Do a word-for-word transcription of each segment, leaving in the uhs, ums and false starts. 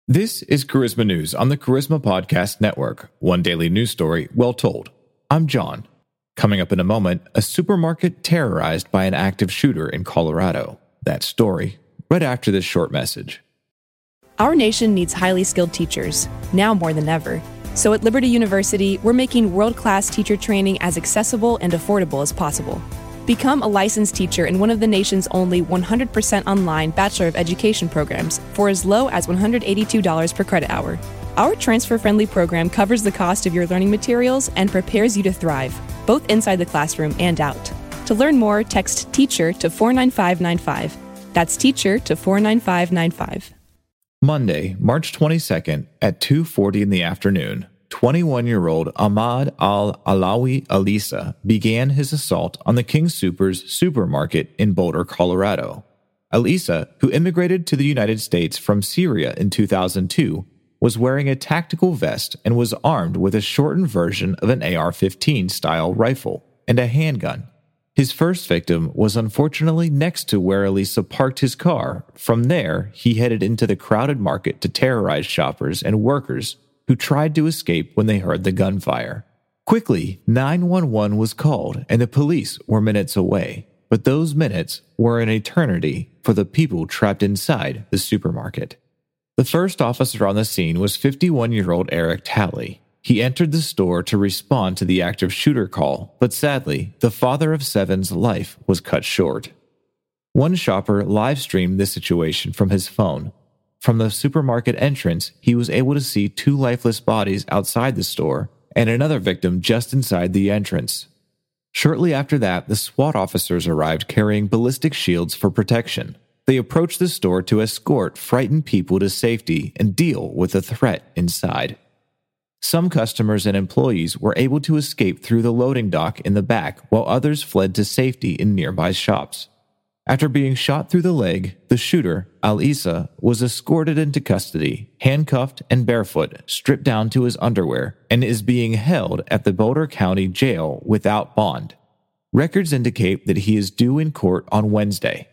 This is Charisma News on the Charisma Podcast Network, one daily news story well told. I'm John. Coming up in a moment, a supermarket terrorized by an active shooter in Colorado. That story, right after this short message. Our nation needs highly skilled teachers, now more than ever. So at Liberty University, we're making world-class teacher training as accessible and affordable as possible. Become a licensed teacher in one of the nation's only one hundred percent online Bachelor of Education programs for as low as one hundred eighty-two dollars per credit hour. Our transfer-friendly program covers the cost of your learning materials and prepares you to thrive, both inside the classroom and out. To learn more, text TEACHER to four nine five nine five. That's TEACHER to four nine five nine five. Monday, March twenty-second at two forty in the afternoon, twenty-one-year-old Ahmad Al-Alawi Alisa began his assault on the King Soopers supermarket in Boulder, Colorado. Alisa, who immigrated to the United States from Syria in two thousand two, was wearing a tactical vest and was armed with a shortened version of an A R fifteen style rifle and a handgun. His first victim was unfortunately next to where Alisa parked his car. From there, he headed into the crowded market to terrorize shoppers and workers who tried to escape when they heard the gunfire. Quickly, nine one one was called and the police were minutes away, but those minutes were an eternity for the people trapped inside the supermarket. The first officer on the scene was fifty-one-year-old Eric Talley. He entered the store to respond to the active shooter call, but sadly, the father of seven's life was cut short. One shopper live-streamed this situation from his phone. From the supermarket entrance, he was able to see two lifeless bodies outside the store and another victim just inside the entrance. Shortly after that, the SWAT officers arrived carrying ballistic shields for protection. They approached the store to escort frightened people to safety and deal with the threat inside. Some customers and employees were able to escape through the loading dock in the back, while others fled to safety in nearby shops. After being shot through the leg, the shooter, Alisa, was escorted into custody, handcuffed and barefoot, stripped down to his underwear, and is being held at the Boulder County Jail without bond. Records indicate that he is due in court on Wednesday.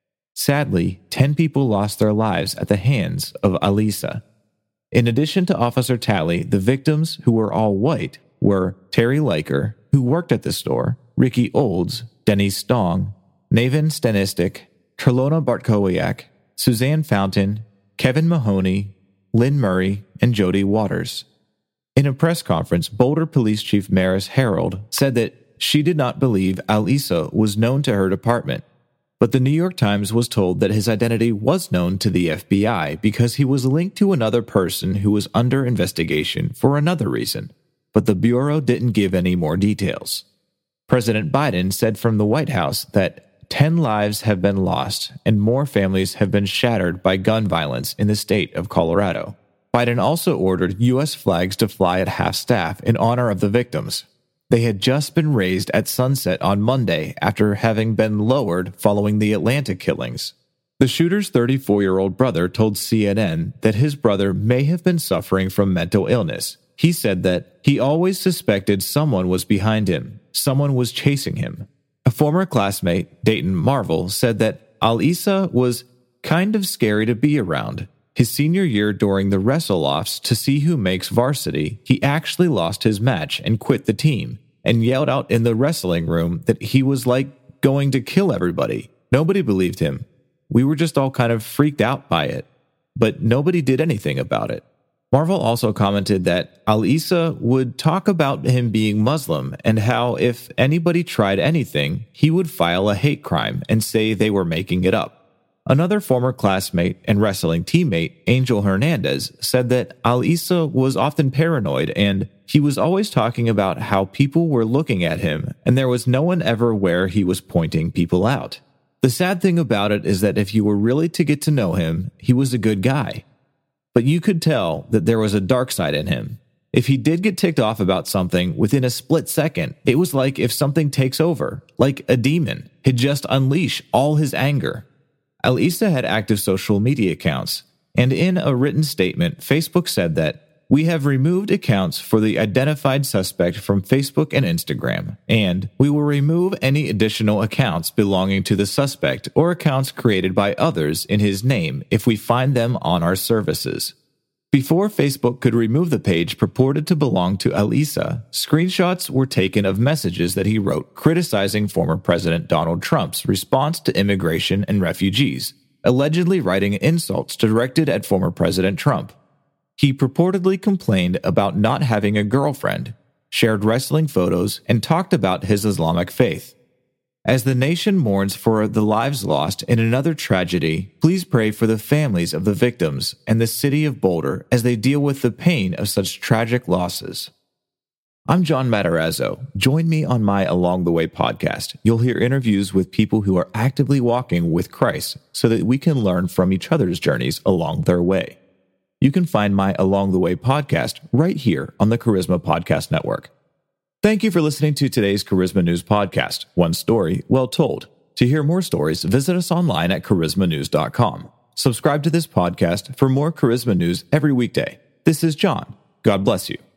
Sadly, ten people lost their lives at the hands of Alisa. In addition to Officer Talley, the victims, who were all white, were Terry Liker, who worked at the store, Ricky Olds, Denny Stong, Navin Stanistic, Trelona Bartkowiak, Suzanne Fountain, Kevin Mahoney, Lynn Murray, and Jody Waters. In a press conference, Boulder Police Chief Maris Harold said that she did not believe Alisa was known to her department, but the New York Times was told that his identity was known to the F B I because he was linked to another person who was under investigation for another reason, but the Bureau didn't give any more details. President Biden said from the White House that ten lives have been lost and more families have been shattered by gun violence in the state of Colorado. Biden also ordered U S flags to fly at half-staff in honor of the victims. They had just been raised at sunset on Monday after having been lowered following the Atlanta killings. The shooter's thirty-four-year-old brother told C N N that his brother may have been suffering from mental illness. He said that he always suspected someone was behind him, someone was chasing him. A former classmate, Dayton Marvel, said that Alisa was kind of scary to be around. His senior year during the wrestle-offs to see who makes varsity, he actually lost his match and quit the team, and yelled out in the wrestling room that he was like going to kill everybody. Nobody believed him. We were just all kind of freaked out by it, but nobody did anything about it. Marvel also commented that Alisa would talk about him being Muslim and how if anybody tried anything, he would file a hate crime and say they were making it up. Another former classmate and wrestling teammate, Angel Hernandez, said that Alisa was often paranoid and he was always talking about how people were looking at him and there was no one ever where he was pointing people out. The sad thing about it is that if you were really to get to know him, he was a good guy. But you could tell that there was a dark side in him. If he did get ticked off about something within a split second, it was like if something takes over, like a demon, he'd just unleash all his anger. Alisa had active social media accounts, and in a written statement, Facebook said that, "We have removed accounts for the identified suspect from Facebook and Instagram, and we will remove any additional accounts belonging to the suspect or accounts created by others in his name if we find them on our services." Before Facebook could remove the page purported to belong to Alisa, screenshots were taken of messages that he wrote criticizing former President Donald Trump's response to immigration and refugees, allegedly writing insults directed at former President Trump. He purportedly complained about not having a girlfriend, shared wrestling photos, and talked about his Islamic faith. As the nation mourns for the lives lost in another tragedy, please pray for the families of the victims and the city of Boulder as they deal with the pain of such tragic losses. I'm John Matarazzo. Join me on my Along the Way podcast. You'll hear interviews with people who are actively walking with Christ so that we can learn from each other's journeys along their way. You can find my Along the Way podcast right here on the Charisma Podcast Network. Thank you for listening to today's Charisma News podcast, one story well told. To hear more stories, visit us online at charisma news dot com. Subscribe to this podcast for more Charisma News every weekday. This is John. God bless you.